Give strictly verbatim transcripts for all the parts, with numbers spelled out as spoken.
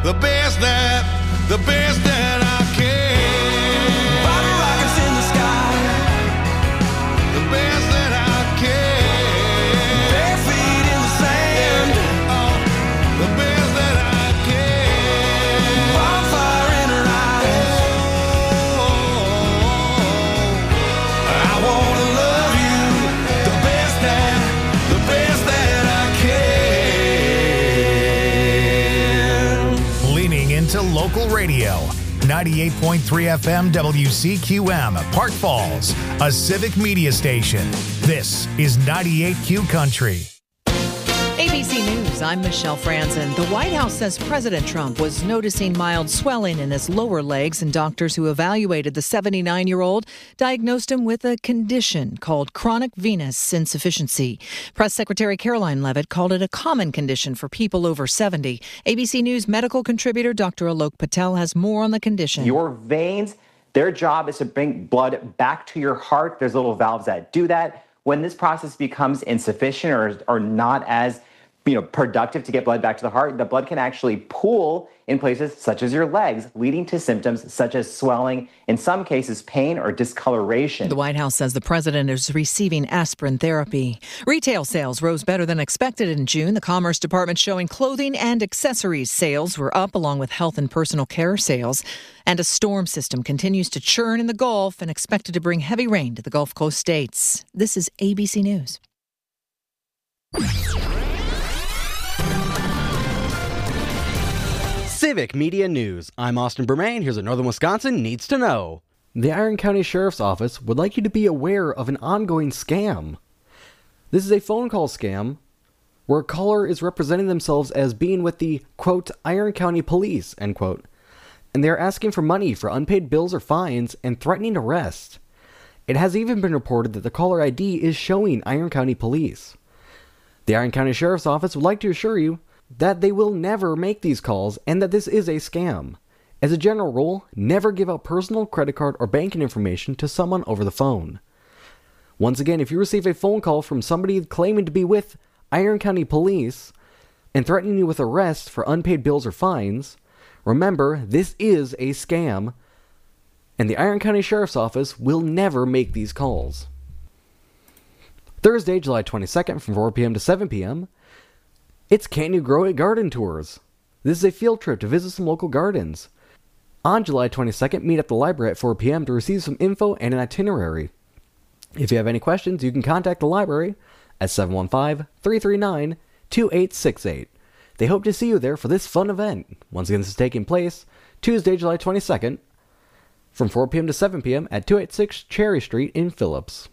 the best that, the best that I can. Body rockets in the sky, the best that I can. Bare feet in the sand, oh, the best that I can. Wildfire in her eyes, oh, I wanna love you, the best that, the best that I can. Leaning into local radio. ninety-eight point three F M W C Q M, Park Falls, a civic media station. This is ninety-eight Q Country. A B C News, I'm Michelle Franzen. The White House says President Trump was noticing mild swelling in his lower legs, and doctors who evaluated the seventy-nine-year-old diagnosed him with a condition called chronic venous insufficiency. Press Secretary Caroline Leavitt called it a common condition for people over seventy. A B C News medical contributor Doctor Alok Patel has more on the condition. Your veins, their job is to bring blood back to your heart. There's little valves that do that. When this process becomes insufficient or, or not as you know, productive to get blood back to the heart, the blood can actually pool in places such as your legs, leading to symptoms such as swelling, in some cases pain or discoloration. The White House says the president is receiving aspirin therapy. Retail sales rose better than expected in June. The Commerce Department showing clothing and accessories sales were up, along with health and personal care sales. And a storm system continues to churn in the Gulf and expected to bring heavy rain to the Gulf Coast states. This is A B C News. Civic Media News. I'm Austin Bermain. Here's what Northern Wisconsin needs to know. The Iron County Sheriff's Office would like you to be aware of an ongoing scam. This is a phone call scam where a caller is representing themselves as being with the, quote, Iron County Police, end quote, and they're asking for money for unpaid bills or fines and threatening arrest. It has even been reported that the caller I D is showing Iron County Police. The Iron County Sheriff's Office would like to assure you that they will never make these calls and that this is a scam. As a general rule, never give out personal, credit card, or banking information to someone over the phone. Once again, if you receive a phone call from somebody claiming to be with Iron County Police and threatening you with arrest for unpaid bills or fines, remember, this is a scam, and the Iron County Sheriff's Office will never make these calls. Thursday, July twenty-second from four p.m. to seven p.m., it's Can You Grow It Garden Tours. This is a field trip to visit some local gardens. On July twenty-second, meet at the library at four p.m. to receive some info and an itinerary. If you have any questions, you can contact the library at seven one five, three three nine, two eight six eight. They hope to see you there for this fun event. Once again, this is taking place Tuesday, July twenty-second, from four p.m. to seven p.m. at two eighty-six Cherry Street in Phillips.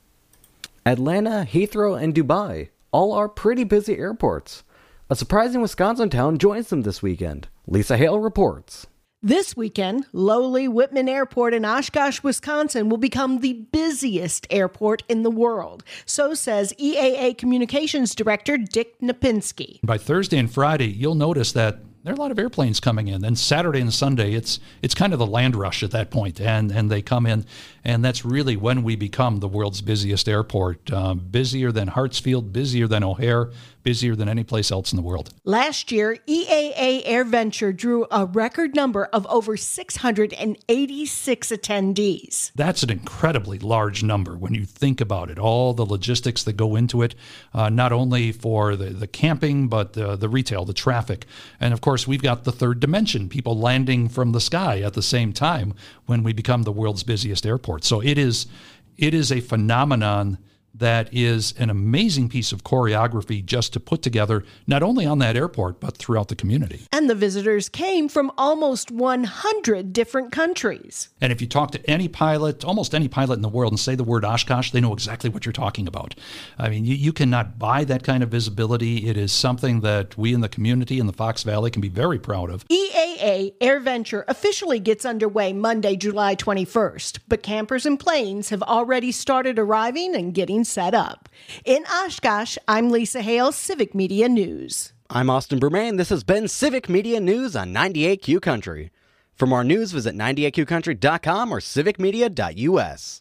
Atlanta, Heathrow, and Dubai all are pretty busy airports. A surprising Wisconsin town joins them this weekend. Lisa Hale reports. This weekend, lowly Whitman Airport in Oshkosh, Wisconsin will become the busiest airport in the world. So says E A A Communications Director Dick Napinski. By Thursday and Friday, you'll notice that there are a lot of airplanes coming in. Then Saturday and Sunday, it's it's kind of the land rush at that point, and and they come in, and that's really when we become the world's busiest airport, um, busier than Hartsfield, busier than O'Hare, busier than any place else in the world. Last year, E A A AirVenture drew a record number of over six hundred eighty-six attendees. That's an incredibly large number when you think about it, all the logistics that go into it, uh, not only for the, the camping, but uh, the retail, the traffic. And of course, we've got the third dimension, people landing from the sky at the same time when we become the world's busiest airport. So it is, it is a phenomenon that is an amazing piece of choreography just to put together, not only on that airport, but throughout the community. And the visitors came from almost one hundred different countries. And if you talk to any pilot, almost any pilot in the world, and say the word Oshkosh, they know exactly what you're talking about. I mean, you, you cannot buy that kind of visibility. It is something that we in the community in the Fox Valley can be very proud of. E A A AirVenture officially gets underway Monday, July twenty-first, but campers and planes have already started arriving and getting set up. In Oshkosh, I'm Lisa Hale, Civic Media News. I'm Austin Bermain. This has been Civic Media News on ninety-eight Q Country. For more news, visit ninety-eight Q country dot com or civic media dot U S.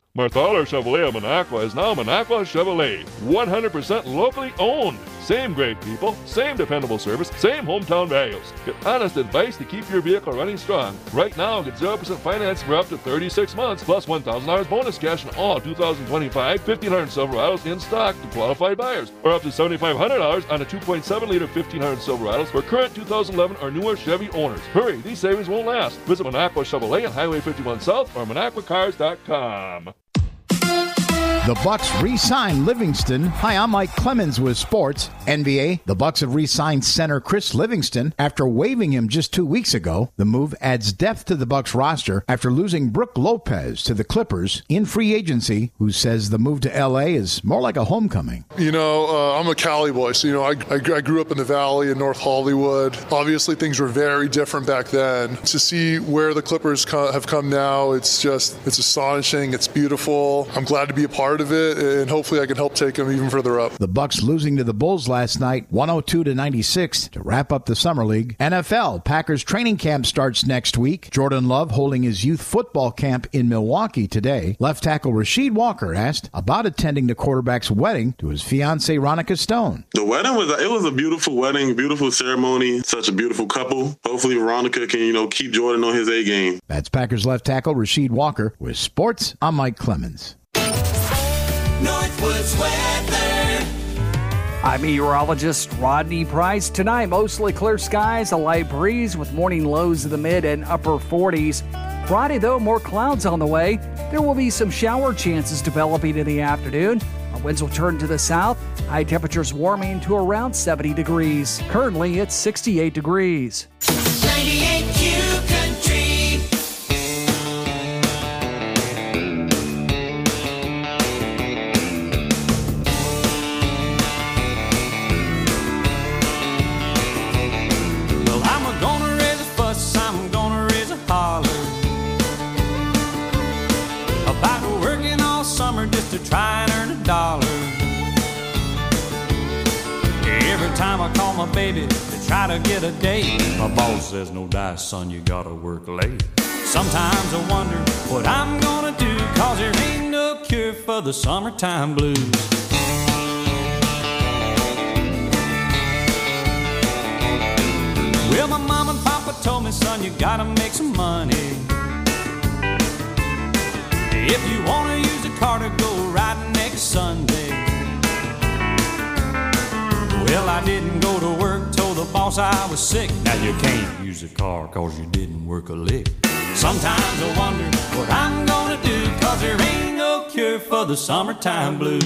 Marthaler Chevrolet of Minocqua is now Minocqua Chevrolet. one hundred percent locally owned. Same great people, same dependable service, same hometown values. Get honest advice to keep your vehicle running strong. Right now, get zero percent finance for up to thirty-six months, plus one thousand dollars bonus cash in all two thousand twenty-five fifteen hundred Silverados in stock to qualified buyers, or up to seven thousand five hundred dollars on a two point seven liter fifteen hundred Silverados for current two thousand eleven or newer Chevy owners. Hurry, these savings won't last. Visit Minocqua Chevrolet on Highway fifty-one South or Minocqua Cars dot com. The Bucks re-signed Livingston. Hi, I'm Mike Clemens with sports. N B A, the Bucks have re-signed center Chris Livingston after waiving him just two weeks ago. The move adds depth to the Bucks roster after losing Brook Lopez to the Clippers in free agency, who says the move to L A is more like a homecoming. You know, uh, I'm a Cali boy, so, you know, I, I, I grew up in the Valley in North Hollywood. Obviously, things were very different back then. To see where the Clippers co- have come now, it's just, it's astonishing. It's beautiful. I'm glad to be a part of it, and hopefully I can help take them even further up. The Bucks losing to the Bulls last night, one oh two to ninety-six, to wrap up the Summer League. N F L, Packers training camp starts next week. Jordan Love holding his youth football camp in Milwaukee today. Left tackle Rasheed Walker asked about attending the quarterback's wedding to his fiancée Ronica Stone. The wedding was it was a beautiful wedding, beautiful ceremony, such a beautiful couple. Hopefully Ronica can, you know, keep Jordan on his A game. That's Packers left tackle Rasheed Walker. With sports, I'm Mike Clemens. Northwoods weather. I'm meteorologist Rodney Price. Tonight, mostly clear skies, a light breeze with morning lows in the mid and upper forties. Friday, though, more clouds on the way. There will be some shower chances developing in the afternoon. Our winds will turn to the south. High temperatures warming to around seventy degrees. Currently, it's sixty-eight degrees. ninety-eight Q Country. To try and earn a dollar. Every time I call my baby to try to get a date, my boss says, no dice, son, you gotta work late. Sometimes I wonder what I'm gonna do, cause there ain't no cure for the summertime blues. Well, my mom and papa told me, son, you gotta make some money. If you wanna use a car to go riding next Sunday. Well, I didn't go to work, told the boss I was sick. Now you can't use a car cause you didn't work a lick. Sometimes I wonder what I'm gonna do, cause there ain't no cure for the summertime blues.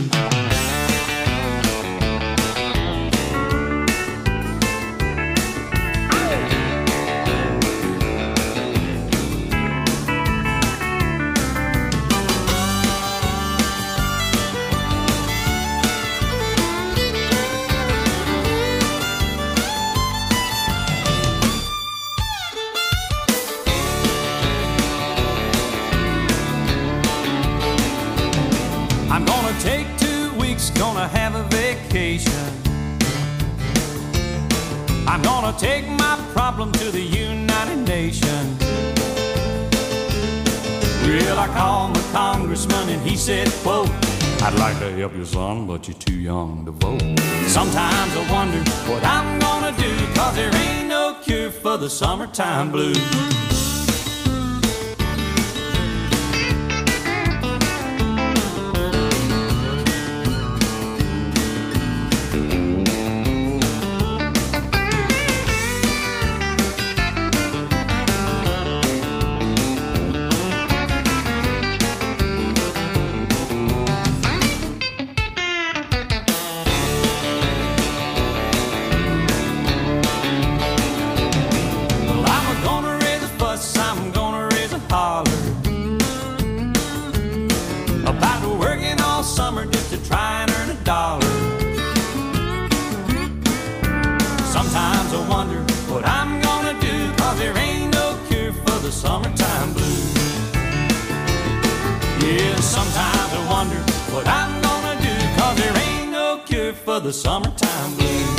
Gonna have a vacation. I'm gonna take my problem to the United Nations. Well, I called my congressman and he said, quote, I'd like to help you, son, but you're too young to vote. Sometimes I wonder what I'm gonna do, cause there ain't no cure for the summertime blues. The summertime blues.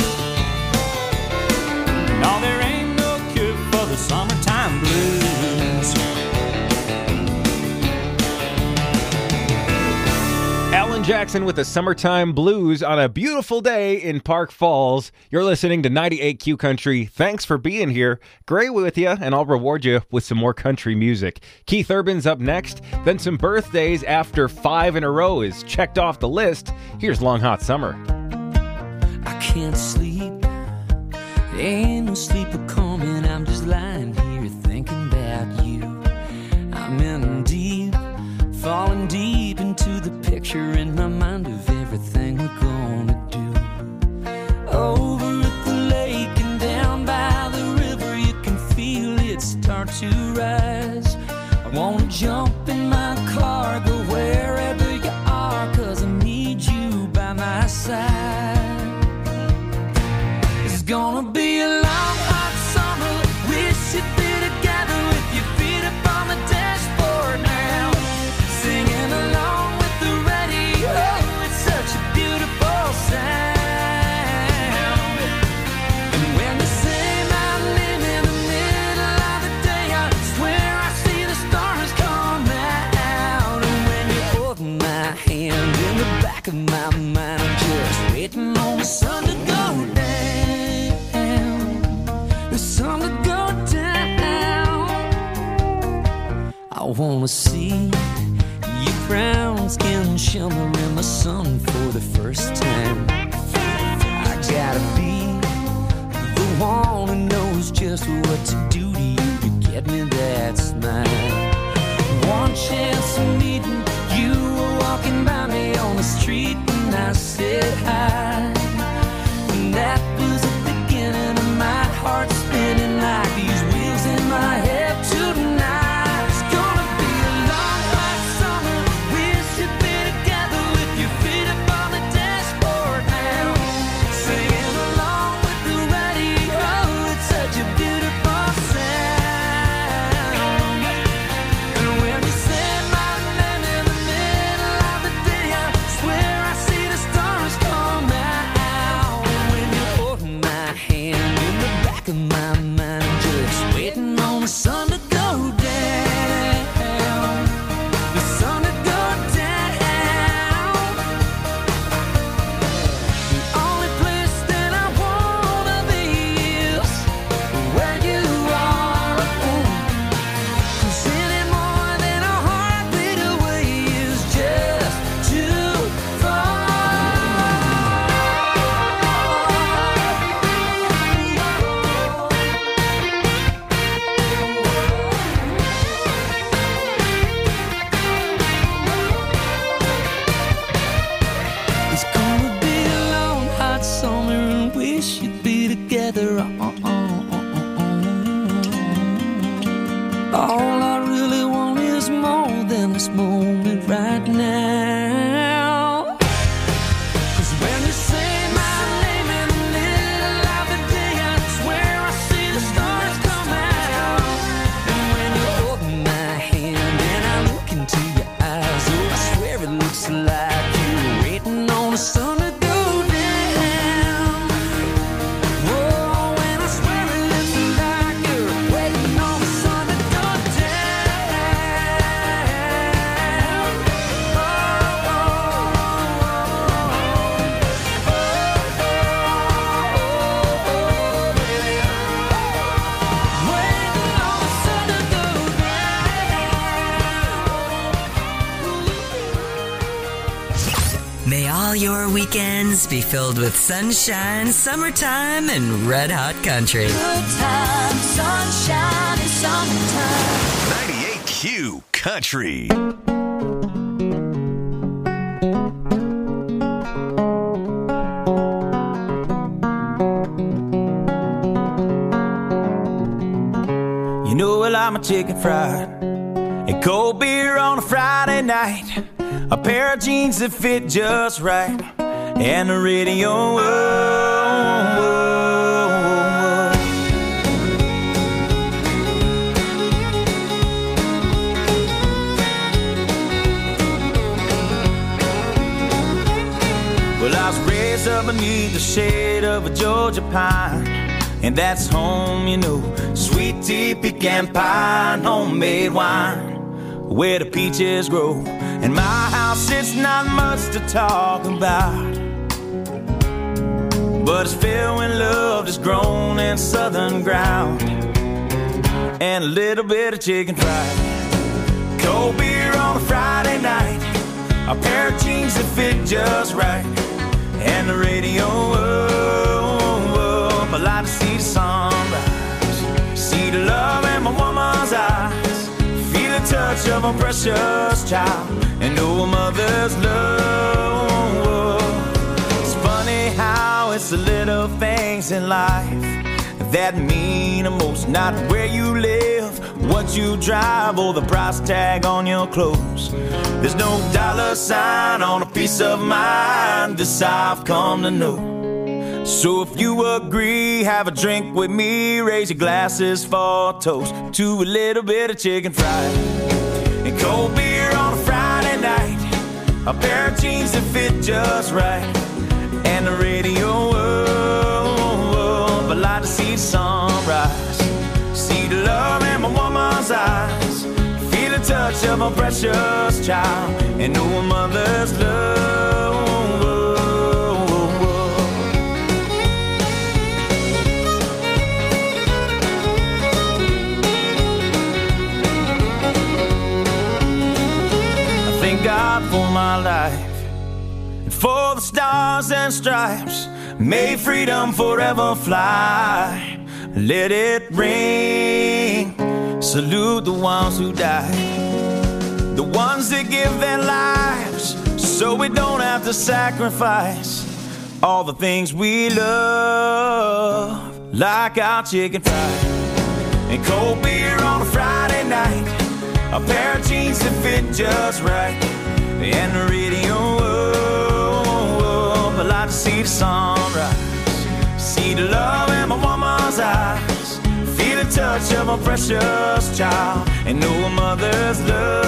No, there ain't no cure for the summertime blues. Jackson with the Summertime Blues on a beautiful day in Park Falls. You're listening to ninety-eight Q Country. Thanks for being here. Gray with you, and I'll reward you with some more country music. Keith Urban's up next, then some birthdays after five in a row is checked off the list. Here's Long Hot Summer. I can't sleep, ain't no sleeper coming, I'm just lying here thinking about you. I'm in deep, falling deep into the picture in my mind of everything we're gonna do. Over at the lake and down by the river, you can feel it start to rise. I wanna jump in my car, go wherever you are, 'cause I need you by my side. It's gonna be a long hot summer, wish you'd be together with your feet up on the dashboard now, singing along with the radio. It's such a beautiful sound. And when you say my name in the middle of the day, I swear I see the stars come out. And when you hold my hand in the back of my mind, I'm just waiting on the sun to go down, the sun to go down. I wanna see your brown skin shimmer in the sun for the first time. I gotta be the one who knows just what to do to you to get me that smile. One chance of meeting you, were walking by me on the street and I said hi. And that was the beginning of my heart spinning like these wheels in my head tonight. It's gonna be a long hot summer, wish you'd be together with your feet up on the dashboard now, singing along with the radio. It's such a beautiful sound. And when you say my name in the middle of the day, I swear I see the stars come out. And when you hold my hand in the back of my mind, I'm just waiting on the sun to go down, the sun to go down. The only place that I wanna be is where you are. 'Cause any more than a heartbeat away is just too far. It's gonna be a long hot summer and wish you'd be together. All I really want is more than this moment right now. 'Cause when you say my name in the middle of the day, I swear I see the stars come out. And when you hold my hand and I look into your eyes, oh, I swear it looks like you're waiting on the sun to go down. Oh, and I swear it looks like you're waiting on the sun to go down. Oh, oh, oh, waiting on the sun to go May all your weekends be filled with sunshine, summertime, and red hot country. Good time, sunshine, and summertime. ninety-eight Q Country. You know I like my chicken fried and cold beer on a Friday night, a pair of jeans that fit just right, and the radio. Whoa, whoa, whoa. Well, I was raised up beneath the shade of a Georgia pine, and that's home, you know, sweet tea, pecan pie, and homemade wine, where the peaches grow In my house, it's not much to talk about, but it's filled with love that's grown in southern ground, and a little bit of chicken fried. Cold beer on a Friday night, a pair of jeans that fit just right, and the radio up. I like to see the sunrise, see the love in my woman's eyes, feel the touch of a precious child, and know a mother's love. It's funny how it's the little things in life that mean the most. Not where you live, what you drive, or the price tag on your clothes. There's no dollar sign on a piece of mind, this I've come to know. So if you agree, have a drink with me, raise your glasses for a toast to a little bit of chicken fried and cold beer on a Friday night, a pair of jeans that fit just right, and the radio up. I like to see the sunrise, see the love in my woman's eyes, feel the touch of a precious child, and know a mother's love. Thank God for my life and for the stars and stripes. May freedom forever fly. Let it ring. Salute the ones who died, the ones that give their lives so we don't have to sacrifice all the things we love, like our chicken fried and cold beer on a Friday night, a pair of jeans that fit just right, and the radio up. I like to see the sunrise, see the love in my woman's eyes, feel the touch of a precious child, and know a mother's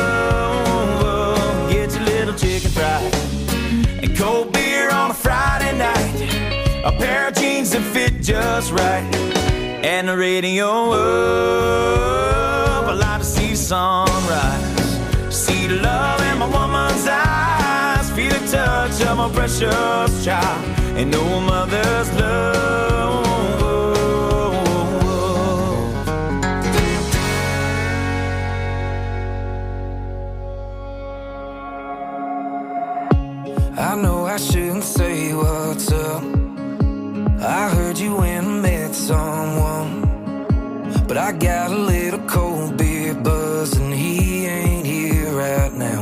love. Get your little chicken fried and cold beer on a Friday night, a pair of jeans that fit just right, and the radio up. I like to see the sunrise, see the love in my woman's eyes, feel the touch of a precious child, and know a mother's love. I know I shouldn't say what's up. I heard you went and met someone, but I got a little cold beer buzz and he ain't here right now.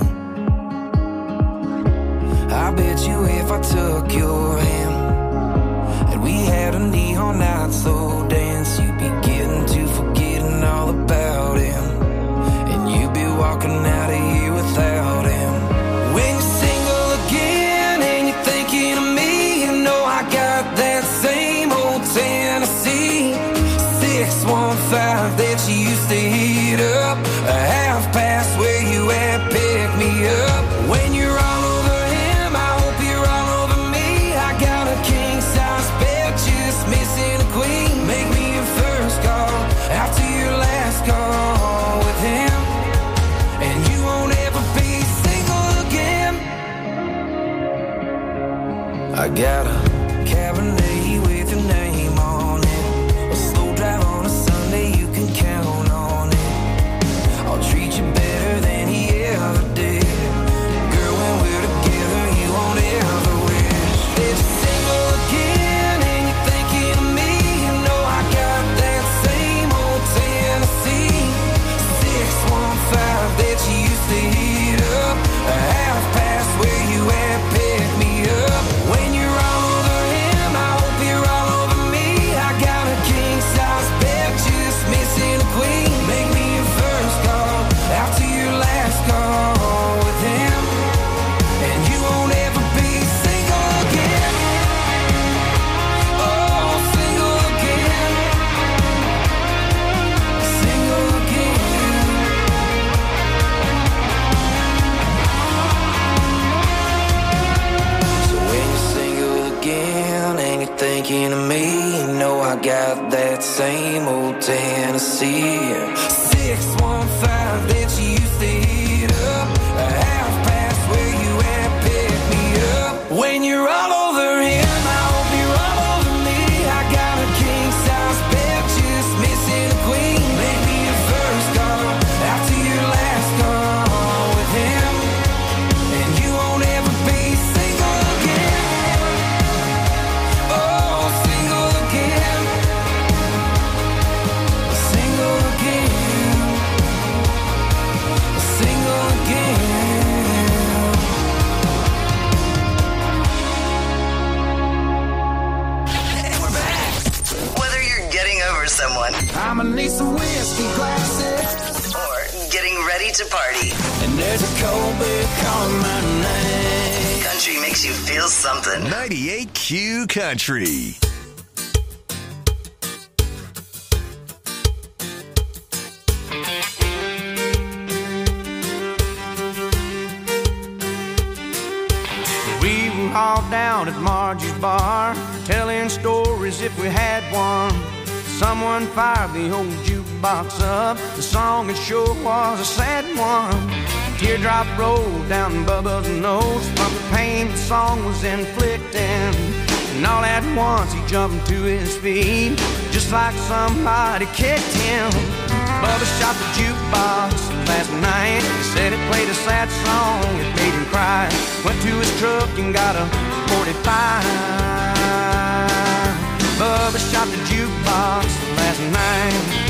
I bet you if I took your hand and we had a neon night slow dance, you'd be getting to forgetting all about him, and you'd be walking out of here without him. When you're single again and you're thinking of me, you know I got that same old Tennessee six one five that you used to heat up, a half past where you at, pick me up. When you're all over him, I hope you're all over me. I got a king size bed, just missing a queen. Make me your first call after your last call with him, and you won't ever be single again. I got a Cabernet with your name on it, a slow drive on a Sunday, you can count on it. I'll treat you better than he ever did. Girl, when we're together, you won't ever wish that you're single again and you're thinking of me. You know I got that same old Tennessee six one five that you used to heat up, a half past where you at, pick me up. When you're all over him, I hope you're all over me. I got a king size bed, just missing a queen. Make me your first call after your last call with him, and you won't ever be single again. Oh, single again, single again. So when you're single again and you're thinking of me, you know I got that same old Tennessee six one five that you used to heat up, a half past that's where you at, pick me up. When you're all over him, I hope you're all over me. I got a king size bed, just missing a queen. Maybe your first call, after your last call with him, and you won't ever be single again. Oh, single again. Single again. Single again. Whether you're getting over someone I'ma need some whiskey glasses, or getting ready to party, and there's a cold beer calling my name. country makes you feel something. ninety-eight Q Country. We were all down at Margie's bar, telling stories if we had one. Someone fired the old jukebox up. The song it sure was a sad one. A teardrop rolled down Bubba's nose from the pain the song was inflicting. And all at once he jumped to his feet, just like somebody kicked him. Bubba shot the jukebox last night. He said it played a sad song, it made him cry. Went to his truck and got a forty-five. Bubba shot the jukebox last night.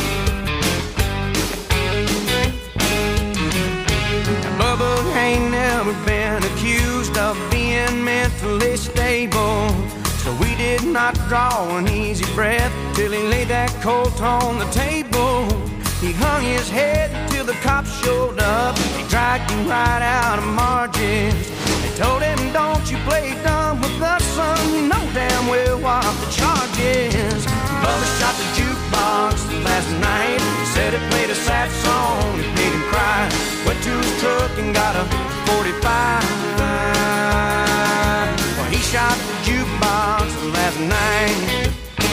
Now, Bubba ain't never been accused of being mentally stable, so we did not draw an easy breath till he laid that colt on the table. He hung his head till the cops showed up. He dragged him right out of Margie's. They told him, don't you play dumb with us, son. You know damn well what the charge is. Bubba shot the jukebox last night. He said it played a sad song, it made him cry. Went to his truck and got a forty-five. Well, he shot the jukebox last night.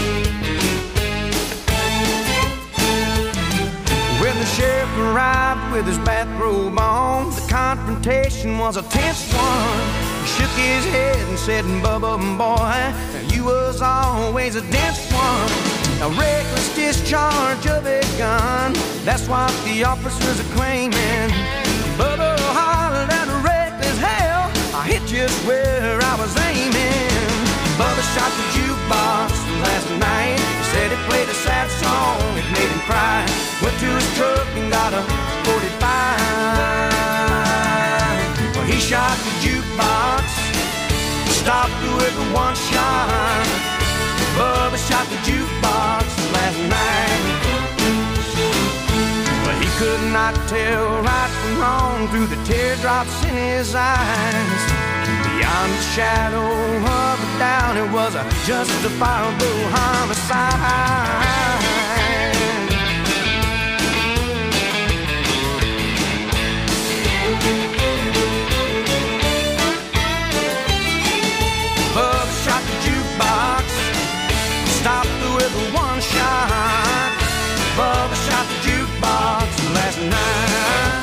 When the sheriff arrived with his bathrobe on, the confrontation was a tense one. He shook his head and said, Bubba, boy, you was always a dense one. A reckless discharge of a gun, that's what the officers are claiming. Bubba hollered at a reckless hell, I hit just where I was aiming. Bubba shot the jukebox last night. He said it played a sad song, it made him cry. Went to his truck and got a forty-five. Well, he shot the jukebox, stopped with a one shot. Bubba shot the jukebox last night. But he could not tell right from wrong through the teardrops in his eyes. Beyond the shadow of a doubt, it was a justifiable homicide. Bubba shot the jukebox, stopped with a one shot. Bubba shot the jukebox last night.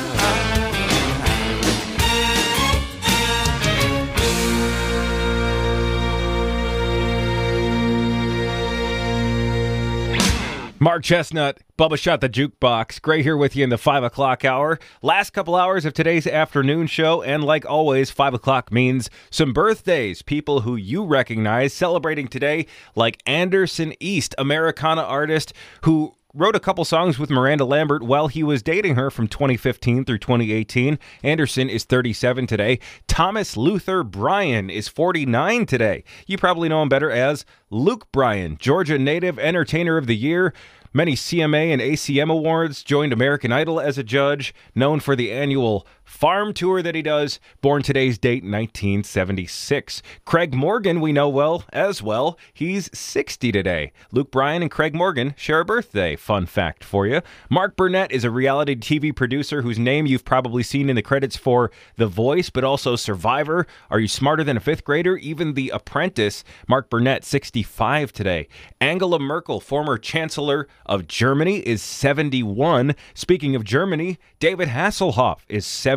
Mark Chestnut, Bubba Shot the Jukebox. Gray here with you in the five o'clock hour. Last couple hours of today's afternoon show, and like always, five o'clock means some birthdays. People who you recognize celebrating today, like Anderson East, Americana artist who wrote a couple songs with Miranda Lambert while he was dating her from twenty fifteen through twenty eighteen. Anderson is thirty-seven today. Thomas Luther Bryan is forty-nine today. You probably know him better as Luke Bryan, Georgia Native Entertainer of the Year. Many C M A and A C M awards, joined American Idol as a judge, known for the annual farm tour that he does, born today's date, nineteen seventy-six. Craig Morgan we know well as well. He's sixty today. Luke Bryan and Craig Morgan share a birthday. Fun fact for you. Mark Burnett is a reality T V producer whose name you've probably seen in the credits for The Voice, but also Survivor, Are You Smarter Than a Fifth Grader, even The Apprentice. Mark Burnett, sixty-five today. Angela Merkel, former Chancellor of Germany, is seventy-one. Speaking of Germany, David Hasselhoff is seventy.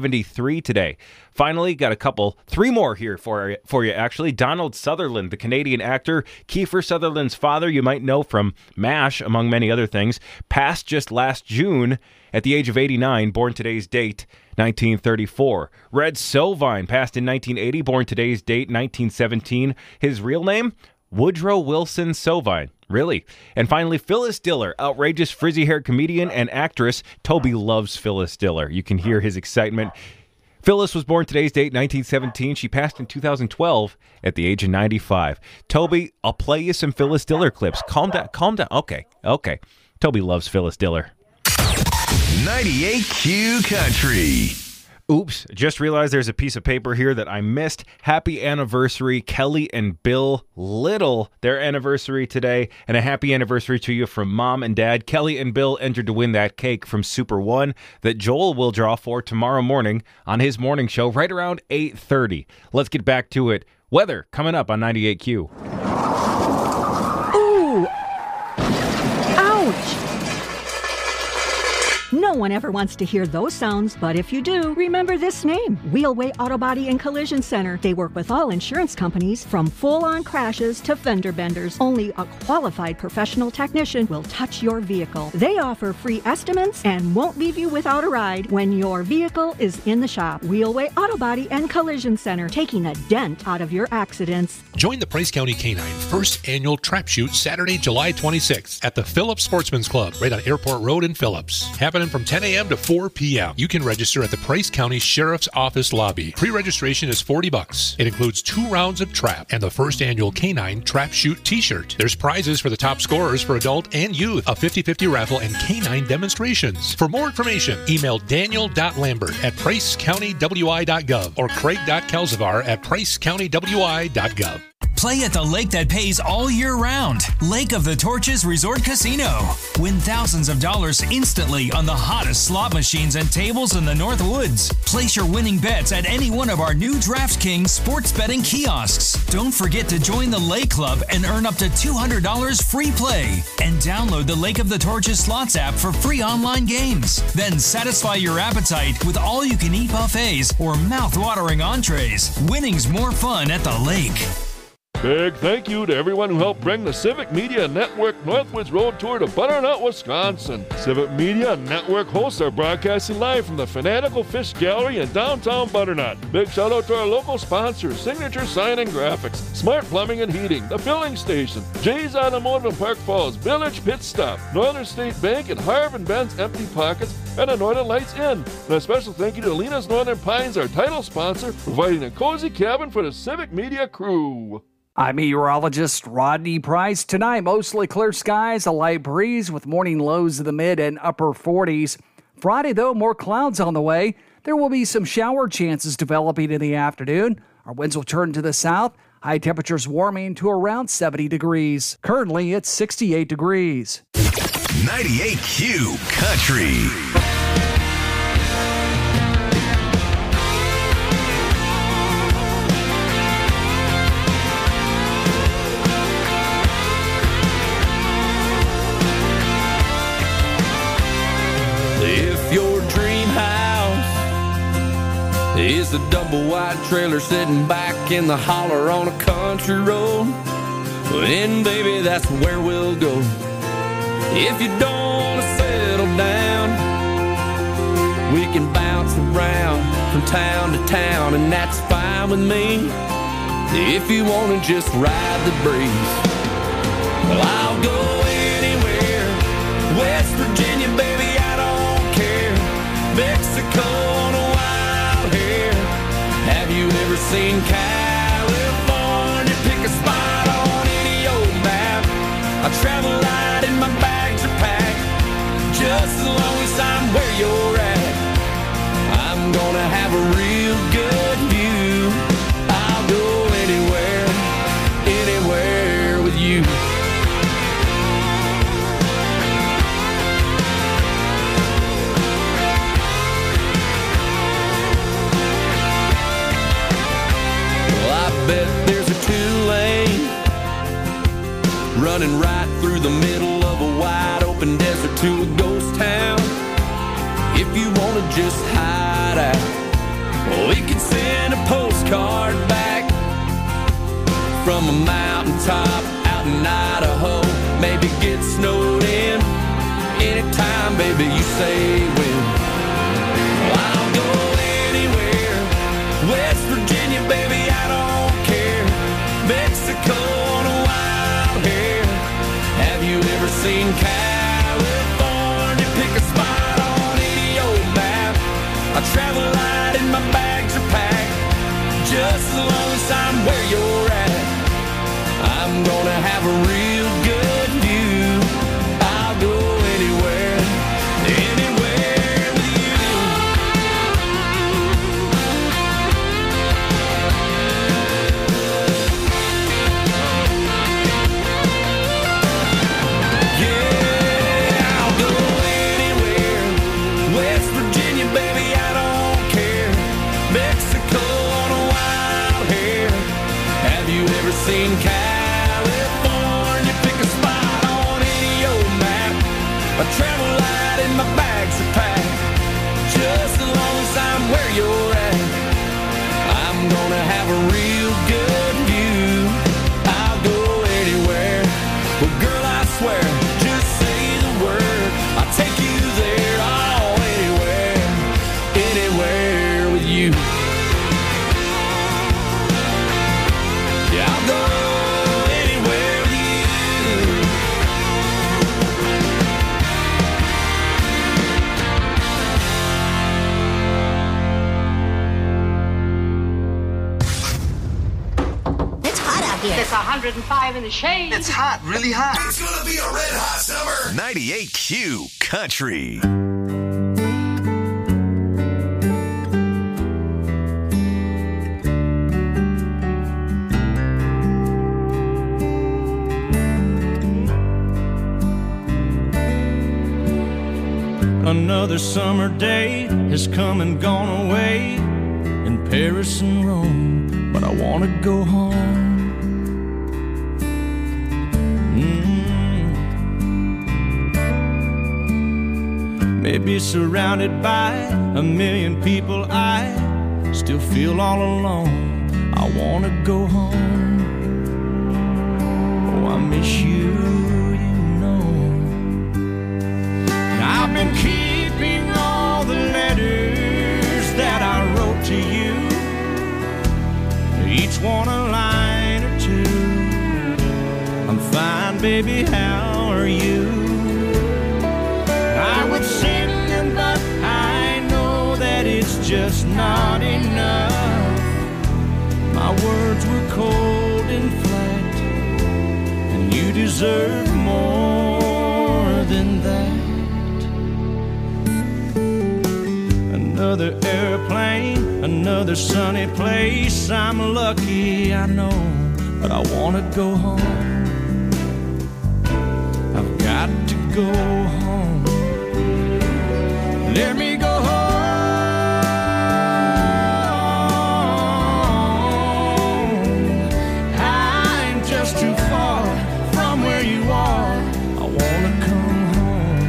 seventy-three today. Finally, got a couple, three more here for, for you, actually. Donald Sutherland, the Canadian actor, Kiefer Sutherland's father, you might know from MASH, among many other things, passed just last June at the age of eighty-nine, born today's date, nineteen thirty-four. Red Sovine passed in nineteen eighty, born today's date, nineteen seventeen. His real name? Woodrow Wilson Sovine. Really? And finally, Phyllis Diller, outrageous frizzy-haired comedian and actress. Toby loves Phyllis Diller. You can hear his excitement. Phyllis was born today's date, nineteen seventeen. She passed in two thousand twelve at the age of ninety-five. Toby, I'll play you some Phyllis Diller clips. Calm down. Calm down. Okay. Okay. Toby loves Phyllis Diller. ninety-eight Q Country. Oops, just realized there's a piece of paper here that I missed. Happy anniversary, Kelly and Bill Little. Their anniversary today, and a happy anniversary to you from Mom and Dad. Kelly and Bill entered to win that cake from Super One that Joel will draw for tomorrow morning on his morning show right around eight thirty. Let's get back to it. Weather coming up on ninety-eight Q. Ooh! Ouch! No one ever wants to hear those sounds, but if you do, remember this name, Wheelway Auto Body and Collision Center. They work with all insurance companies, from full-on crashes to fender benders. Only a qualified professional technician will touch your vehicle. They offer free estimates and won't leave you without a ride when your vehicle is in the shop. Wheelway Auto Body and Collision Center, taking a dent out of your accidents. Join the Price County Canine first annual trap shoot Saturday, July twenty-sixth at the Phillips Sportsman's Club, right on Airport Road in Phillips. Happening from ten a.m. to four p.m. You can register at the Price County Sheriff's Office lobby. Pre-registration is forty bucks. It includes two rounds of trap and the first annual Canine Trap Shoot t-shirt. There's prizes for the top scorers for adult and youth, a fifty-fifty raffle, and canine demonstrations. For more information, email daniel dot lambert at price county w i dot gov or craig dot kelzevar at price county w i dot gov. Play at the lake that pays all year round. Lake of the Torches Resort Casino. Win thousands of dollars instantly on the hottest slot machines and tables in the North Woods. Place your winning bets at any one of our new DraftKings sports betting kiosks. Don't forget to join the Lake Club and earn up to two hundred dollars free play. And download the Lake of the Torches Slots app for free online games. Then satisfy your appetite with all-you-can-eat buffets or mouth-watering entrees. Winning's more fun at the lake. Big thank you to everyone who helped bring the Civic Media Network Northwoods Road Tour to Butternut, Wisconsin. Civic Media Network hosts are broadcasting live from the Fanatical Fish Gallery in downtown Butternut. Big shout out to our local sponsors, Signature Sign and Graphics, Smart Plumbing and Heating, The Filling Station, Jay's Automotive in Park Falls, Village Pit Stop, Northern State Bank, and Harv and Ben's Empty Pockets, and the Northern Lights Inn. And a special thank you to Lena's Northern Pines, our title sponsor, providing a cozy cabin for the Civic Media crew. I'm meteorologist Rodney Price. Tonight, mostly clear skies, a light breeze with morning lows in the mid and upper forties. Friday, though, more clouds on the way. There will be some shower chances developing in the afternoon. Our winds will turn to the south. High temperatures warming to around seventy degrees. Currently, it's sixty-eight degrees. ninety-eight Q Country. If your dream house is a double wide trailer sitting back in the holler on a country road, then baby, that's where we'll go. If you don't want to settle down, we can bounce around from town to town, and that's fine with me. If you want to just ride the breeze, well, I'll go anywhere. West Virginia, baby, I don't care. Mexico on a wild hair. Have you ever seen California? Pick a spot on any old map. I travel light and my bags are packed. Just as long as I'm where you're at, I'm gonna have a real good view. I'll go anywhere, anywhere with you. Bet there's a two-lane running right through the middle of a wide open desert to a ghost town. If you want to just hide out We could send a postcard back from a mountaintop out in Idaho. Maybe get snowed in anytime, baby, you say when. I'll go anywhere. West Virginia, baby, I don't care. Mexico on a wild hair. Have you ever seen California? Pick a spot on any old map. I travel light and my bags are packed. Just as long as I'm where you're at, I'm gonna have a real good view. I'll go anywhere, anywhere with you. Yeah, I'll go anywhere. West Virginia, baby, I don't care. Mexico on a wild hair. Have you ever seen California? Pick a spot on any old map. I travel light and my bags are packed. Just as long as I'm where you're at, I'm gonna have a real good view. I'll go anywhere. Well, girl, I swear, just say the word, I'll take you there. Oh, anywhere, anywhere with you. Yeah, I'll go anywhere with you. It's hot out here. It's one hundred five in the shade. It's hot, really hot. It's gonna be a red hot summer. ninety-eight Q Country. Another summer day has come and gone away in Paris and Rome, but I want to go home. Mm. Maybe surrounded by a million people, I still feel all alone. I want to go home. Oh, I miss you. I've been keeping all the letters that I wrote to you, each one a line or two. I'm fine, baby, how are you? I would send them, but I know that it's just not enough. My words were cold and flat, and you deserve more than that. Another airplane, another sunny place. I'm lucky, I know, but I want to go home. I've got to go home. Let me go home. I'm just too far from where you are. I want to come home.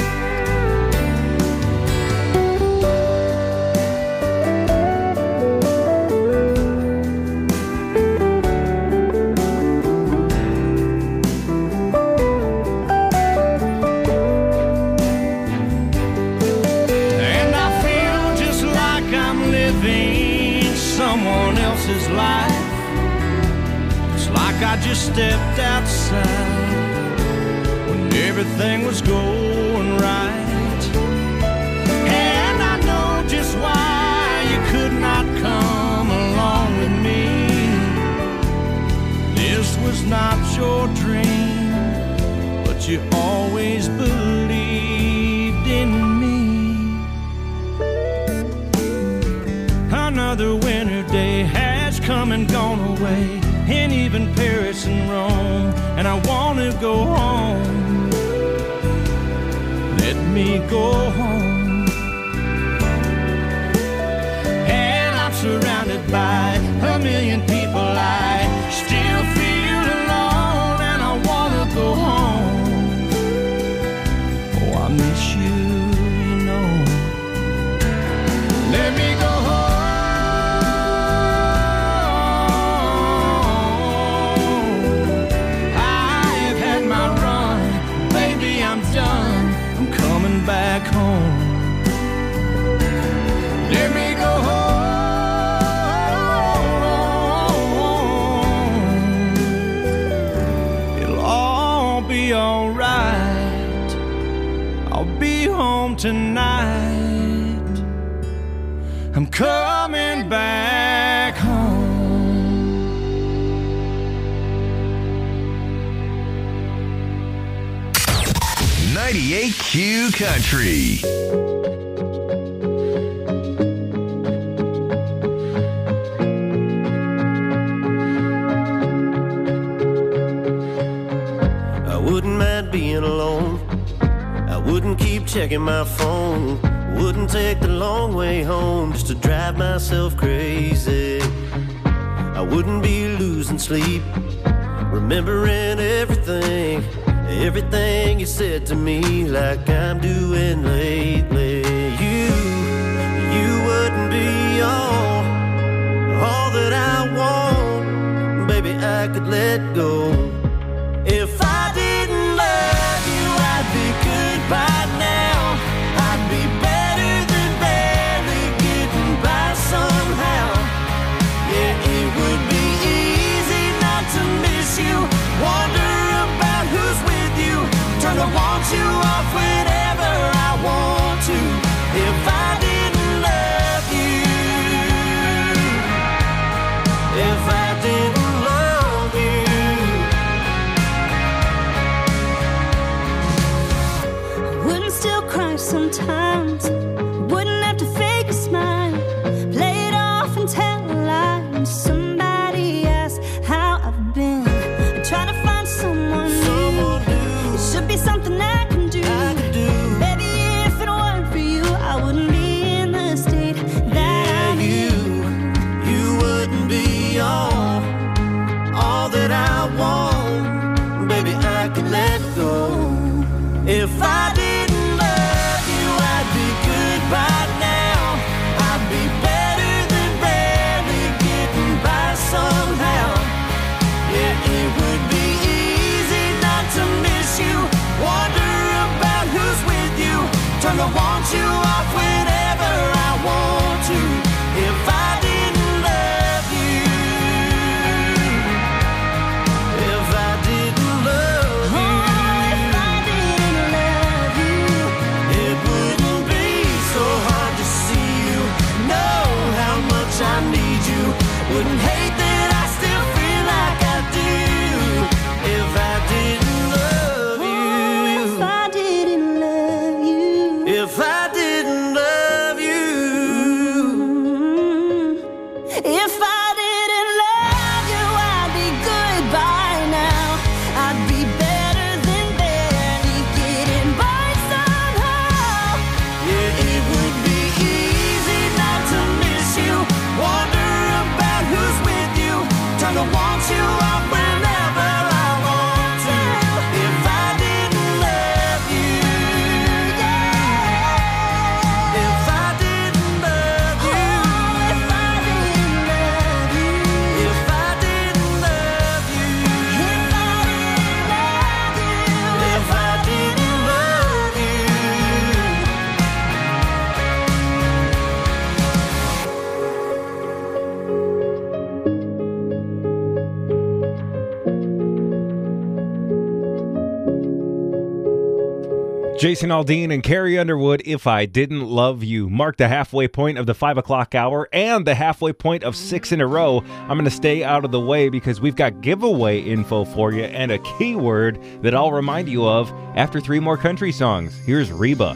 Someone else's life. It's like I just stepped outside when everything was going right. And I know just why you could not come along with me. This was not your dream, but you always believed in me. Another winter day has come and gone away, and even Paris and Rome, and I want to go home. Let me go home. And I'm surrounded by a million people. I still feel alone, and I want to go home. Oh, I miss you, you know. Let me go home. back home. Let me go home. It'll all be alright. I'll be home tonight. I'm coming back home. ninety-eight Q Country. I wouldn't mind being alone. I wouldn't keep checking my phone. Wouldn't take the long way home just to drive myself crazy. I wouldn't be losing sleep, remembering everything, everything you said to me, like I'm doing lately. You, you wouldn't be all, all that I want. Baby, I could let go. If I didn't love you, I'd be good by now. I'd be better than barely getting by somehow. Yeah, it would be easy not to miss you, wonder about who's with you, turn the want you off whenever I want to. If I didn't love you, if I didn't love you, I wouldn't still cry sometimes, wouldn't have to fake a smile, play it off and tell a lie when somebody asks how I've been. I'm trying to find someone new. It should be something I can do. Baby, if it weren't for you, I wouldn't be in the state that I'm in. you wouldn't be all, all that I want. Baby, I could let go. If I didn't love you, I'd be good by now. I'd be better than barely getting by somehow. Yeah, it would be easy not to miss you, wonder about who's with you, turn the want you off whenever I want to. If I didn't love you, if I didn't love you, if I didn't love you, it wouldn't be so hard to see you, know how much I need you, wouldn't hate that I still feel like I do. If I didn't love you, If I didn't love you, if I didn't love you, if I didn't love you, I'd be good by now. I'd be better than barely getting by somehow. yeah, it would be easy not to miss you, wonder about who's with you, turn the want you off whenever I want to. If I didn't love you, yeah, if I didn't love you, if I didn't love you, if I didn't love you, if I didn't love you, Jason Aldean and Carrie Underwood, If I Didn't Love You, mark the halfway point of the five o'clock hour and the halfway point of six in a row. I'm going to stay out of the way because we've got giveaway info for you and a keyword that I'll remind you of after three more country songs. Here's Reba.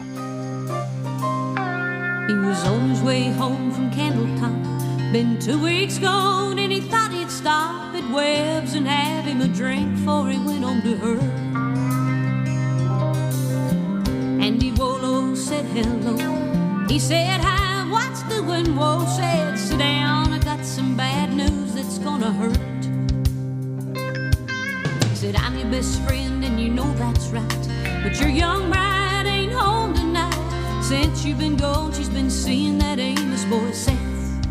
He was on his way home from Candletop. Been two weeks gone and he thought he'd stop at Webb's and have him a drink before he went on to her. Andy Wolo said hello. He said hi, what's doing? Whoa, said sit down, I got some bad news that's gonna hurt. He said I'm your best friend and you know that's right, but your young bride ain't home tonight. Since you've been gone, she's been seeing that Amos boy Seth.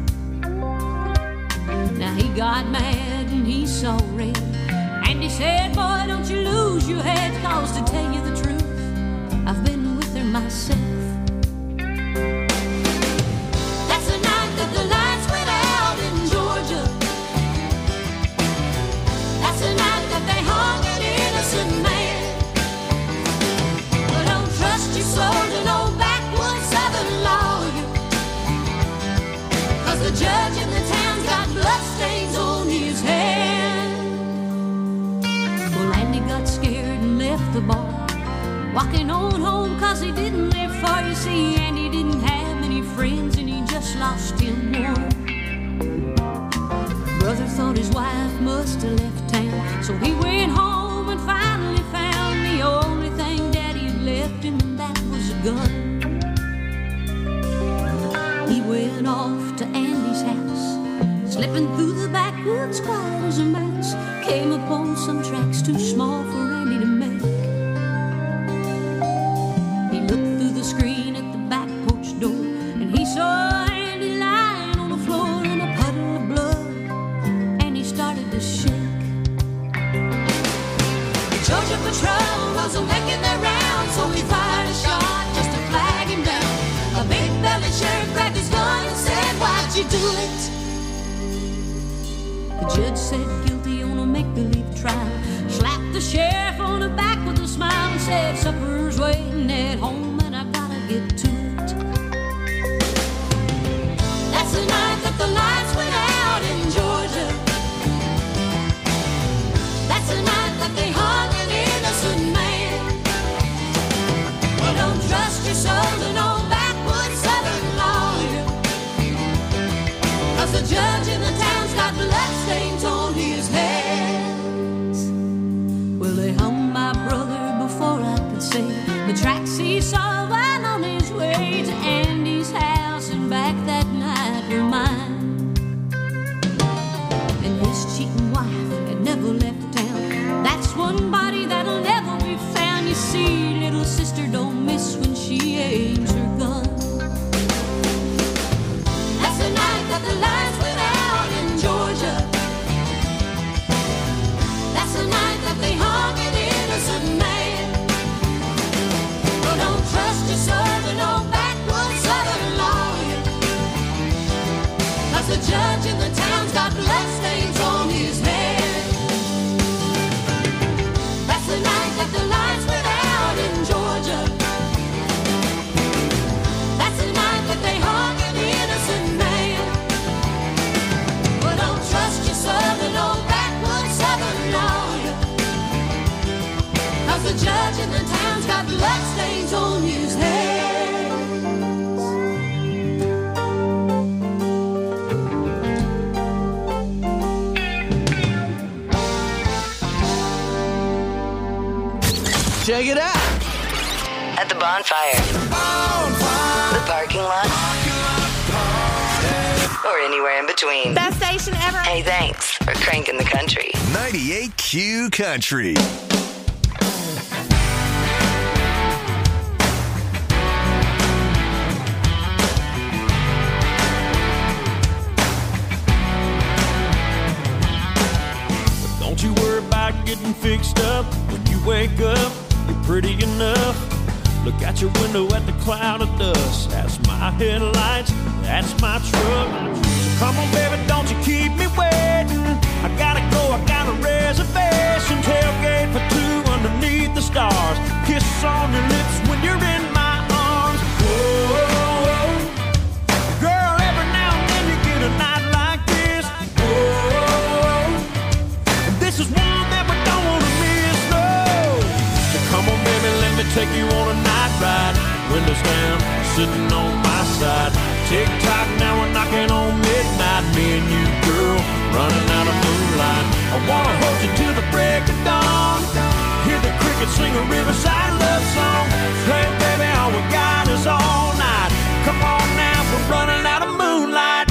Now he got mad and he saw red, and he said, boy, don't you lose your head, cause to tell you the truth, I've been with her myself. walking on home cause he didn't live far, you see. And he didn't have many friends and he just lost him one. Brother thought his wife must have left town, so he went home and finally found the only thing Daddy had left him, and that was a gun. He went off to Andy's house, slipping through the backwoods quiet as a mouse. Came upon some tracks too small for Andy to make. He looked through the screen at the back porch door, and he saw Andy lying on the floor in a puddle of blood, and he started to shake. The Georgia Patrol wasn't making their round, so he fired a shot just to flag him down. A big-bellied sheriff grabbed his gun and said, "Why'd you do it?" The judge said guilty on a make-believe trial, slapped the sheriff on the back with a smile and said, "Supper's waiting at home and I gotta get to it." That's the night that the lights went out in Georgia. That's the night that they hung an innocent man. Well, don't trust your soul to no backwoods southern lawyer, 'cause the judge in the town's got bloodstains on his hands. Well, they hung my brother before I could say the tracks he saw while on his way to Andy's house and back that night were mine. And his cheating wife had never left town. That's one body that'll never be found. You see, little sister don't miss when she aims her gun. That's the night that the lights went out in Georgia. That's the night that they hung an innocent man. Well, don't trust your soul to no backwoods southern lawyer, 'cause the judge in the town's got bloodstains on his hands. That's the night that the lights went out in Georgia. That's the night that they hung an innocent man. Well, don't trust your soul to no backwoods southern lawyer, 'cause the judge in the town's got bloodstains on his hands. Check it out. At the bonfire, the parking lot, or anywhere in between. Best station ever. Hey, thanks for cranking the country. ninety-eight Q Country. Don't you worry about getting fixed up. When you wake up, you're pretty enough. Look out your window at the cloud of dust. That's my headlights, that's my truck. So come on, baby, don't you keep me waiting. I gotta go, I got a reservation. Tailgate for two underneath the stars. Kiss on your lips when you're in my arms. Whoa, girl, every now and then you get a night like this. Whoa, this is one that we don't wanna miss, no. So come on, baby, let me take you on a night ride. Windows down, sitting on my side. Tick tock, now we're knocking on midnight. Me and you, girl, running out of moonlight. I wanna hold you till the break of dawn. Hear the crickets sing a riverside love song. Hey, baby, all we got is all night. Come on now, we're running out of moonlight.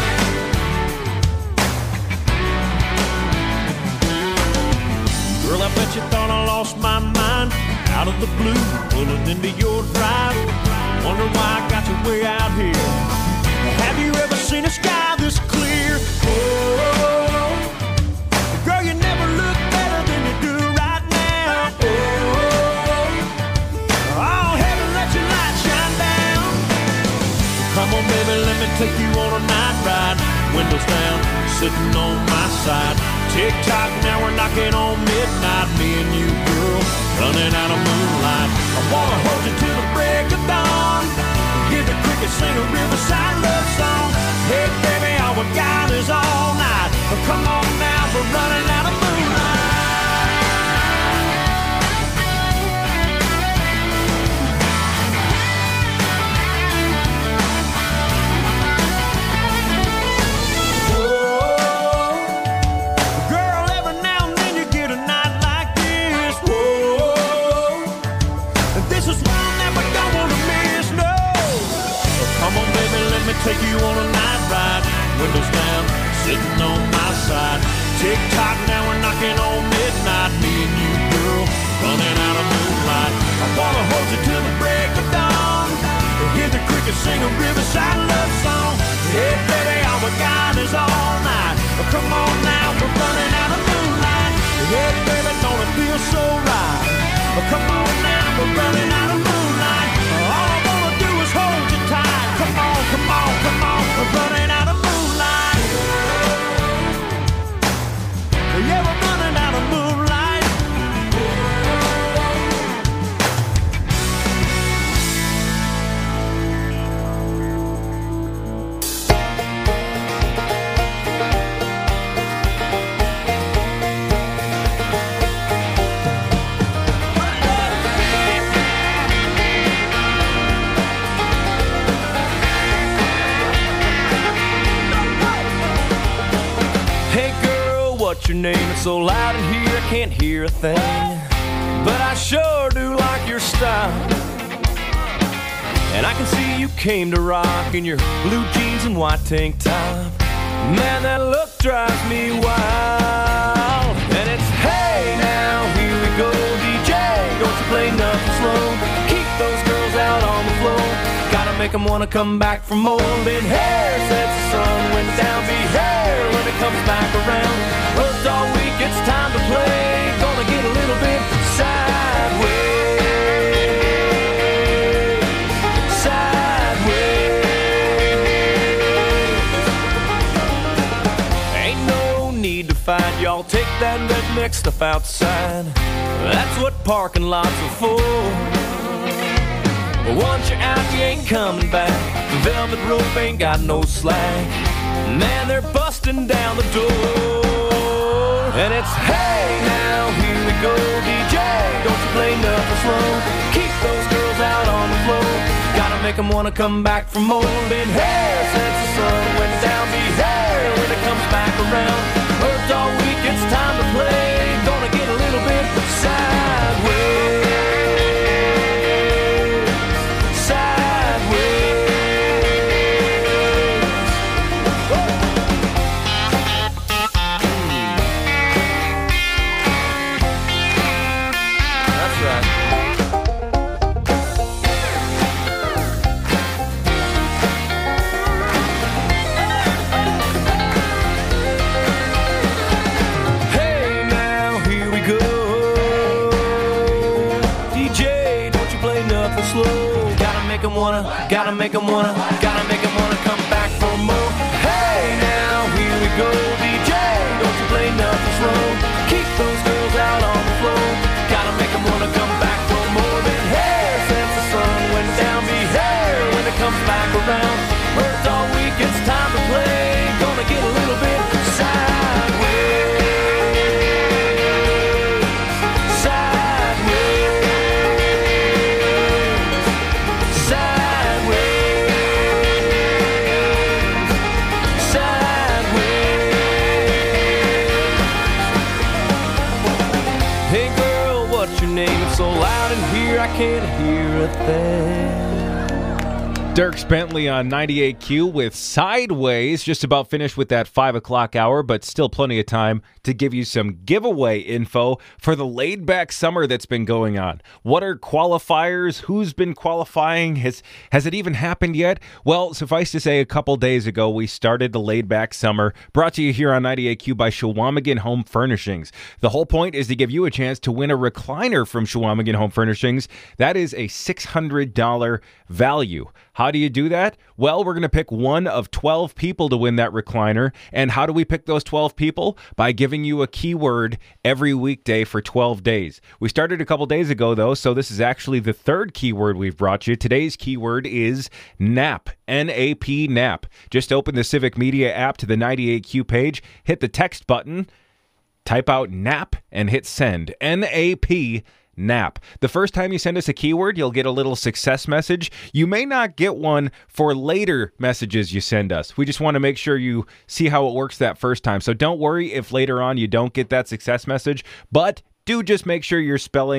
Girl, I bet you thought I lost my mind. Out of the blue, pulling into your drive. Wonder why I got you way out here. Have you ever seen a sky this clear? Oh, girl, you never look better than you do right now. Oh, oh, heaven, let your light shine down. Come on, baby, let me take you on a night ride. Windows down, sitting on my side. Tick tock, now we're knocking on midnight. Me and you, girl, running out of moonlight. I wanna hold you till the break of dawn. Hear the crickets sing a riverside love song. Hey, baby, all we got is all night. Come on now, we're running out of moonlight. take you on a night ride. Windows down, sitting on my side. Tick tock, now we're knocking on midnight. Me and you, girl, running out of moonlight. I wanna hold you till the break of dawn. Or hear the crickets sing a riverside love song. Hey, baby, all we got is all night. Oh, come on now, we're running out of moonlight. Hey, baby, don't it feel so right? Oh, come on now, we're running out of moonlight. All I wanna do is hold you tight. Come on, come on, come on, we're running out of moonlight. Yeah, we're running out of moonlight. What's your name? It's so loud in here I can't hear a thing. But I sure do like your style. And I can see you came to rock in your blue jeans and white tank top. Man, that look drives me wild. And it's hey now, here we go, D J. Don't you play nothing slow. Keep those girls out on the floor. Gotta make them wanna come back for more. Been hair since the sun went down. Be hair when it comes back around. Worked all week, it's time to play. Gonna get a little bit sideways. Sideways. Ain't no need to fight, y'all. Take that redneck stuff outside. That's what parking lots are for. But once you're out, you ain't coming back. The velvet rope ain't got no slack. Man, they're busting down the door. And it's hey now, here we go, D J. Don't you play nothing slow. Keep those girls out on the floor. Gotta make them wanna come back for more. Been here since the sun went down. Be here when it comes back around. Worked all week, it's time to play. Gonna get a little bit sideways. Wanna, gotta make them wanna, gotta make them wanna come back for more. Hey now, here we go, D J. Don't you play nothing slow. Keep those girls out on the floor. Gotta make them wanna come back for more. Than hair since the sun went down. Be hair when it comes back around. Worked all week, it's time to play. Gonna get a little bit sideways. So loud in here I can't hear a thing. Dierks Bentley on ninety-eight Q with Sideways. Just about finished with that five o'clock hour, but still plenty of time to give you some giveaway info for the laid-back summer that's been going on. What are qualifiers? Who's been qualifying? Has, has it even happened yet? Well, suffice to say, a couple days ago, we started the laid-back summer, brought to you here on ninety-eight Q by Shawamigan Home Furnishings. The whole point is to give you a chance to win a recliner from Shawamigan Home Furnishings. That is a six hundred dollars value. How do you do that? Well, we're going to pick one of twelve people to win that recliner. And how do we pick those twelve people? By giving you a keyword every weekday for twelve days. We started a couple days ago, though, so this is actually the third keyword we've brought you. Today's keyword is NAP, N A P, NAP. Just open the Civic Media app to the ninety-eight Q page, hit the text button, type out NAP, and hit send. N A P, NAP. The first time you send us a keyword, you'll get a little success message. You may not get one for later messages you send us. We just want to make sure you see how it works that first time. So don't worry if later on you don't get that success message, but do just make sure you're spelling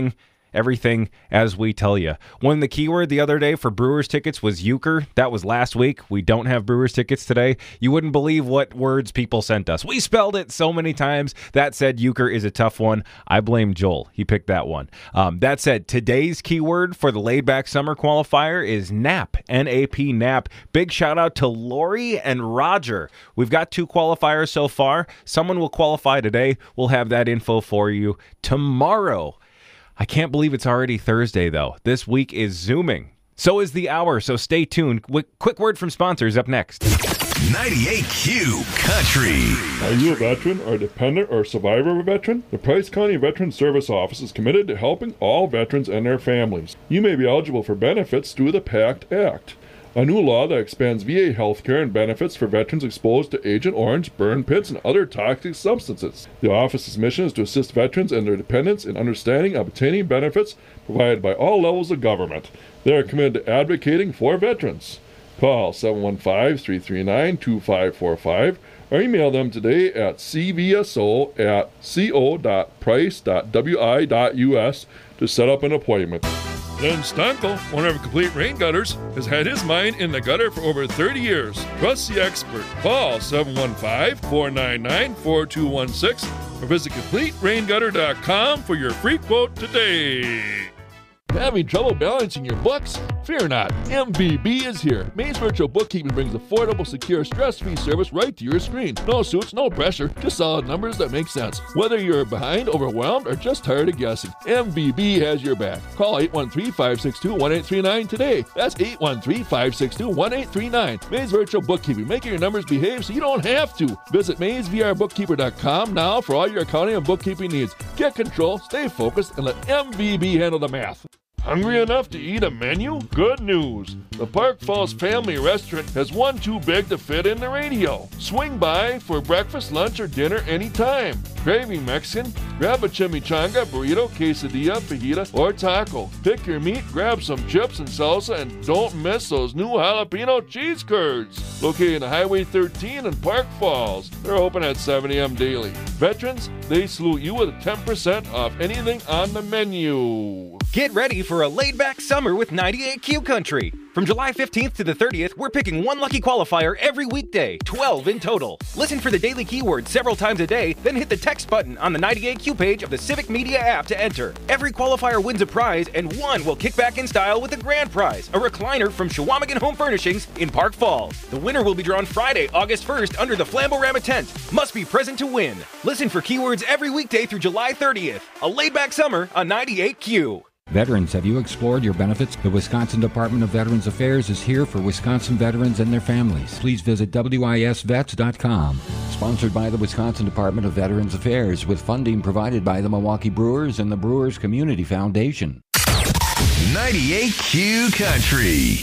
everything as we tell you. When the keyword the other day for Brewers tickets was euchre, that was last week. We don't have Brewers tickets today. You wouldn't believe what words people sent us. We spelled it so many times. That said, euchre is a tough one. I blame Joel. He picked that one. Um, that said, today's keyword for the laid back summer qualifier is nap, N A P, nap. Big shout out to Lori and Roger. We've got two qualifiers so far. Someone will qualify today. We'll have that info for you tomorrow. I can't believe it's already Thursday, though. This week is zooming. So is the hour, so stay tuned. Quick word from sponsors up next. ninety-eight Q Country. Are you a veteran or a dependent or survivor of a veteran? The Price County Veteran Service Office is committed to helping all veterans and their families. You may be eligible for benefits through the PACT Act, a new law that expands V A health care and benefits for veterans exposed to Agent Orange, burn pits, and other toxic substances. The office's mission is to assist veterans and their dependents in understanding and obtaining benefits provided by all levels of government. They are committed to advocating for veterans. Call seven one five, three three nine, two five four five or email them today at c v s o at co dot price dot w i dot u s to set up an appointment. Len Stankel, owner of Complete Rain Gutters, has had his mind in the gutter for over thirty years. Trust the expert. Call seven one five, four nine nine, four two one six or visit complete rain gutter dot com for your free quote today. Having trouble balancing your books? Fear not. M V B is here. Maze Virtual Bookkeeping brings affordable, secure, stress-free service right to your screen. No suits, no pressure, just solid numbers that make sense. Whether you're behind, overwhelmed, or just tired of guessing, M V B has your back. Call eight one three, five six two, one eight three nine today. That's eight one three, five six two, one eight three nine. Maze Virtual Bookkeeping, making your numbers behave so you don't have to. Visit maze v r bookkeeper dot com now for all your accounting and bookkeeping needs. Get control, stay focused, and let M V B handle the math. Hungry enough to eat a menu? Good news! The Park Falls Family Restaurant has one too big to fit in the radio. Swing by for breakfast, lunch, or dinner anytime. Craving Mexican? Grab a chimichanga, burrito, quesadilla, fajita, or taco. Pick your meat, grab some chips and salsa, and don't miss those new jalapeno cheese curds. Located on Highway thirteen in Park Falls. They're open at seven a.m. daily. Veterans, they salute you with ten percent off anything on the menu. Get ready for a laid-back summer with ninety-eight Q Country. From July fifteenth to the thirtieth, we're picking one lucky qualifier every weekday, twelve in total. Listen for the daily keyword several times a day, then hit the text button on the ninety-eight Q page of the Civic Media app to enter. Every qualifier wins a prize, and one will kick back in style with a grand prize, a recliner from Shawamigan Home Furnishings in Park Falls. The winner will be drawn Friday, August first under the Flamborama tent. Must be present to win. Listen for keywords every weekday through July thirtieth. A laid-back summer on ninety-eight Q. Veterans, have you explored your benefits? The Wisconsin Department of Veterans Affairs is here for Wisconsin veterans and their families. Please visit w i s vets dot com. Sponsored by the Wisconsin Department of Veterans Affairs with funding provided by the Milwaukee Brewers and the Brewers Community Foundation. ninety-eight Q Country.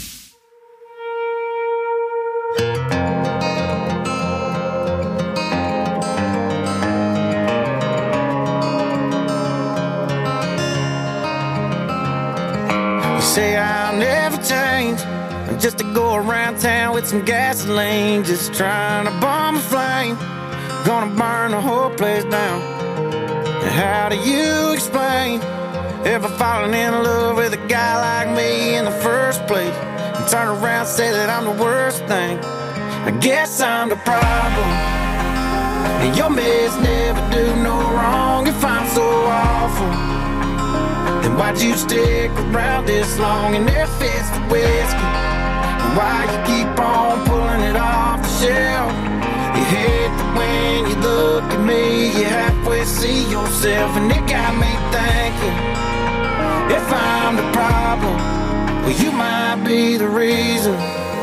Say I'll never change, just to go around town with some gasoline, just trying to bomb a flame, gonna burn the whole place down. And how do you explain ever falling in love with a guy like me in the first place, and turn around and say that I'm the worst thing? I guess I'm the problem, and your mess never do no wrong. If I'm so awful, then why'd you stick around this long and there fits the whiskey? And why you keep on pulling it off the shelf? You hate that when you look at me, you halfway see yourself, and it got me thinking, if I'm the problem, well, you might be the reason.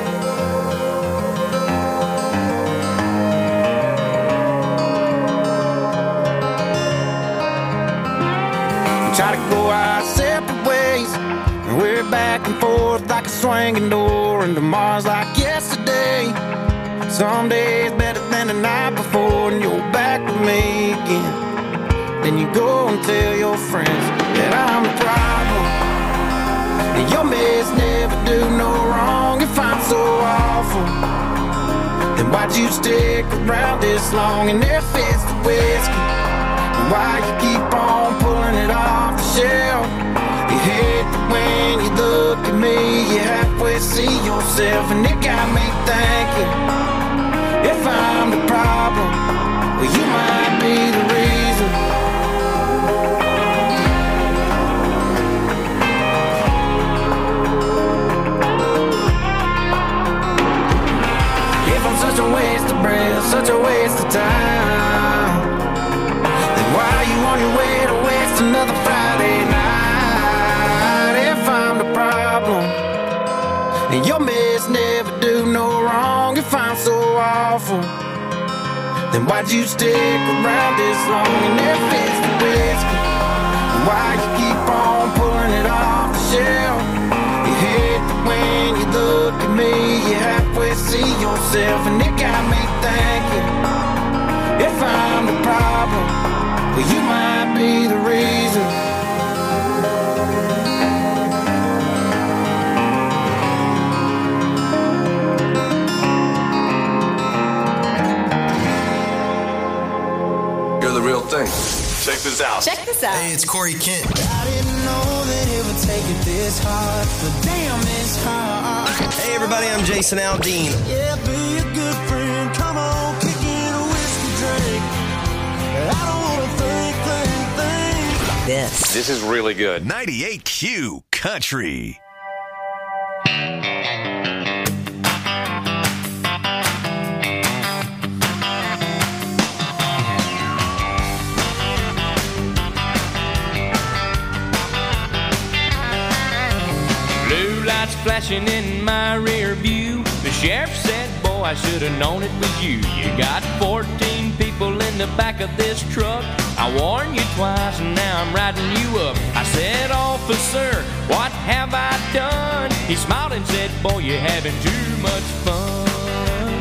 Try to go our separate ways, and we're back and forth like a swinging door, and tomorrow's like yesterday. Some days better than the night before, and you're back with me again. Then you go and tell your friends that I'm the problem, and your mess never do no wrong. If I'm so awful, then why'd you stick around this long and there fits the whiskey? Why you keep on pulling it off the shelf? hate that when you look at me, you halfway see yourself, and it got me thinking, if I'm the problem, well, you might be the reason. If I'm such a waste of breath, such a waste of time, then why are you on your way to waste another Friday night? If I'm the problem, and your mess never do no wrong, if I'm so awful, then why'd you stick around this long? And if it's the whiskey, then why you keep on pulling it off the shelf? You hate that when you look at me, you halfway see yourself, and it got me thinking, if I'm the problem, well, you might be the reason. You're the real thing. Check this out. Check this out. Hey, it's Corey Kent. I didn't know that it would take it this hard, but damn, it's hard. Hey, everybody, I'm Jason Aldean. Yeah, be a good friend. Come on, kick in a whiskey drink. I don't want to think, think, think. This. This is really good. ninety-eight Q Country. Blue lights flashing in my rear view. The sheriff said, boy, I should have known it was you. You got fourteen people in the back of this truck. I warned you twice and now I'm riding you up. I said, officer, what have I done? He smiled and said, boy, you're having too much fun.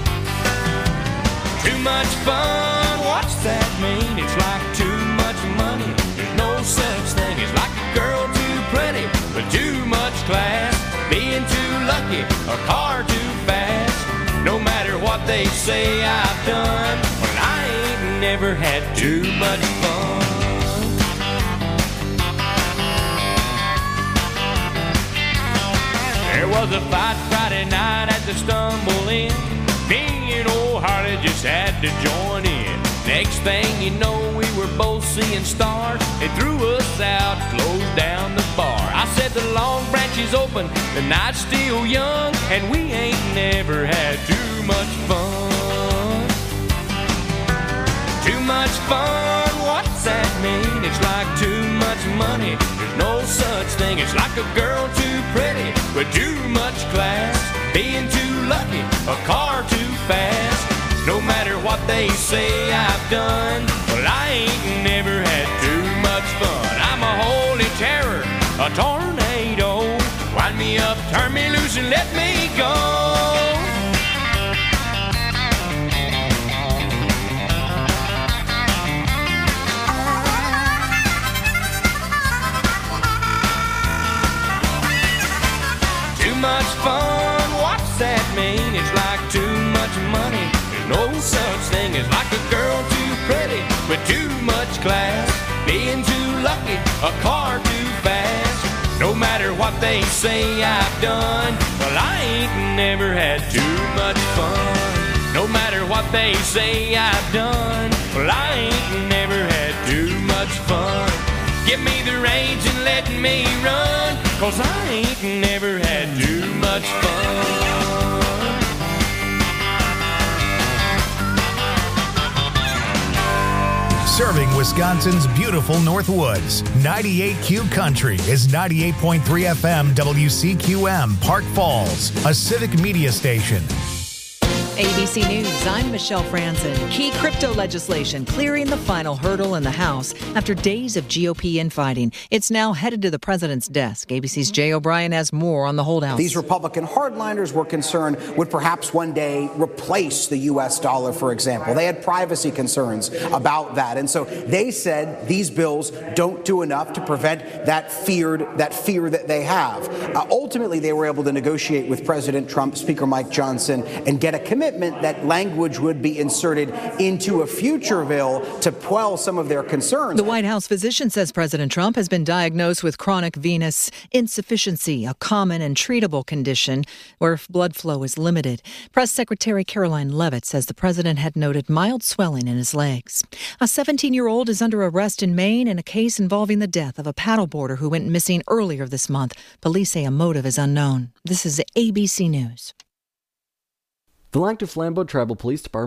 Too much fun, what's that mean? It's like too much money. There's no such thing. It's like a girl too pretty with too much class, being too lucky, a car too fast. No matter what they say I've done, well, I ain't never had too much fun. There was a fight Friday night at the Stumble Inn. Me and old Harley just had to join in. Next thing you know, we were both seeing stars. They threw us out, closed down the bar. I said the Long Branch is open, the night's still young, and we ain't never had too much fun. Too much fun, what's that mean? It's like too much money. There's no such thing. It's like a girl too pretty with too much class, being too lucky, a car too fast. No matter what they say I've done, well, I ain't never had too much fun. I'm a holy terror, a tornado. Wind me up, turn me loose, and let me go. Too much fun, what's that mean? It's like too much money. No such thing as like a girl too pretty with too much class, being too lucky, a car too fast. No matter what they say I've done, well, I ain't never had too much fun. No matter what they say I've done, well, I ain't never had too much fun. Give me the reins and let me run, 'cause I ain't never had too much fun. Serving Wisconsin's beautiful North Woods, ninety-eight Q Country is ninety-eight point three F M W C Q M, Park Falls, a civic media station. A B C News, I'm Michelle Franzen. Key crypto legislation clearing the final hurdle in the House after days of G O P infighting. It's now headed to the president's desk. A B C's Jay O'Brien has more on the holdouts. These Republican hardliners were concerned would perhaps one day replace the U S dollar, for example. They had privacy concerns about that. And so they said these bills don't do enough to prevent that feared, that fear that they have. Uh, ultimately, they were able to negotiate with President Trump, Speaker Mike Johnson, and get a committee commitment that language would be inserted into a future bill to quell some of their concerns. The White House physician says President Trump has been diagnosed with chronic venous insufficiency, a common and treatable condition where blood flow is limited. Press Secretary Caroline Leavitt says the president had noted mild swelling in his legs. A seventeen-year-old is under arrest in Maine in a case involving the death of a paddleboarder who went missing earlier this month. Police say a motive is unknown. This is A B C News. The Lac du Flambeau Tribal Police Department